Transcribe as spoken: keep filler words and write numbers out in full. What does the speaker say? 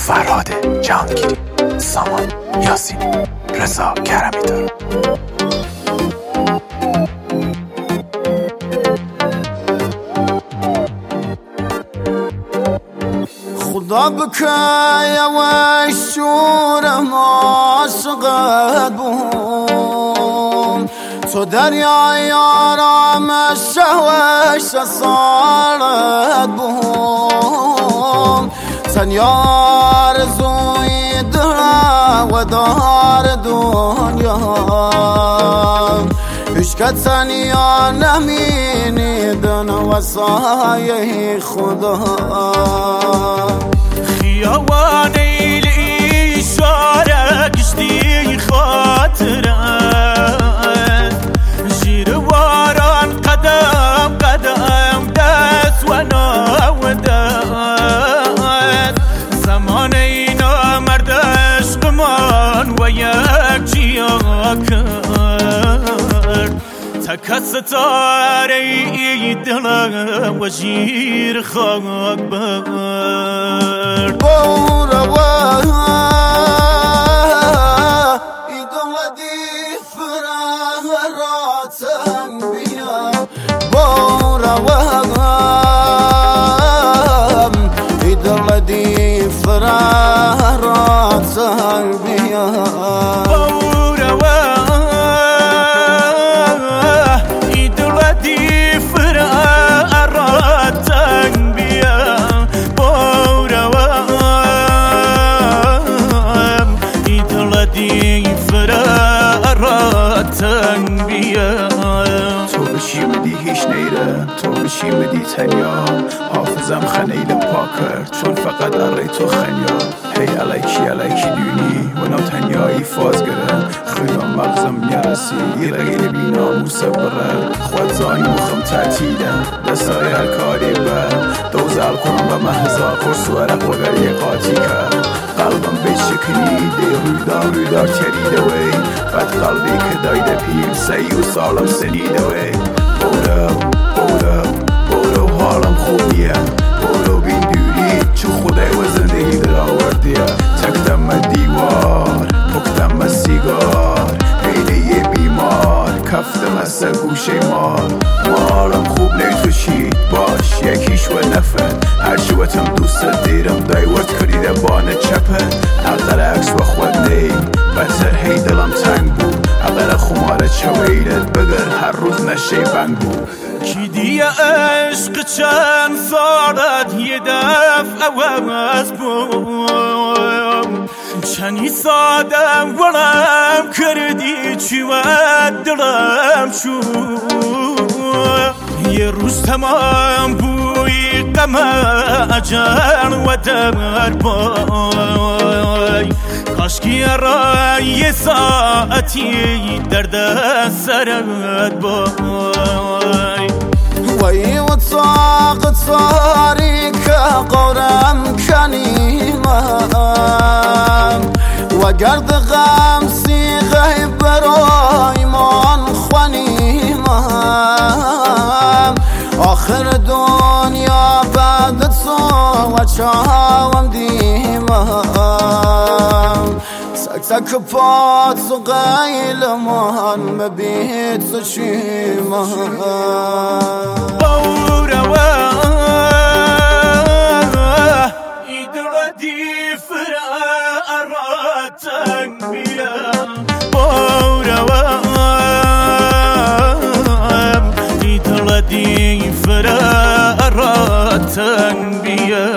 فرهاد جهانگیری، سامان یاسینی، رضا کرمی دار. خدا بکای و شورم عاشقت بوم، تو دریای آرامش شوش سالت بوم، تنیا آرزوی دل و دار دنیا، هیچ که تنیا نمینیدن و سایه خدا. خیابان ایلی اشاره کشتی خاطرت، زیر باران قدم قدم دست و ناودت، زمان اینا مرد عشقمان و یک جیا کرد، تک ستاره ای دلم و زیر خاک برد. بوروا ایدم دی فراتم بیا، بوروا ایدم دی فراتم بیا، تو بشی بدی هیچ نیره، تو بشی بدی تنیا، حافظم خنیل پا کرد چون فقط اره تو خنیا. هی علیکی علیکی دونی و نو تنیایی فاز گره، خیام مغزم نرسی ایرگیل بی ناموسه بره، خود زانی مخم تعتیده دستای هر کاری بر، دوزال کنم و محضا کرس و عرق و گری قاطی کرد، قلبم به شکنی دی رویدار رویدار تریده وی، قد قلبی که دایده پیر سی و سالم سنیده وی. برو برو برو حالم خوبیه، برو بین دوری چو خدای و زندگی در آوردیه، تکتم دیوار پکتم سیگار، حیله بیمار کفتم از گوشه مار، مالم خوب نیتوشید باش یکیش و نفن، هر شوتم دوست دیرم دایورد کریده بانه چپه، اقل عکس و خود نیم بسر هی دلم تنگ بود، اقل خماره چویلت بگر هر روز نشه بنگ بود. کی دیه عشق چند سالت یه دفعه عوض بود، چنی سادم ولم کردی چی و دلم شد، یه روز تمام بوی غم اجل و در بای، کاشکی را یه ساعتی در دست سرت بای. وی و طاق تاریک قرم کنیمم، و گرد غم سیغه برای من خونیمم، آخر دنیا بعد تو و چاوم دیمم، تک تک پات و قیل من مبید تو چیمم. بوروا ایدل دی فراتن بیا، بوروا ایدل دی فراتن بیا.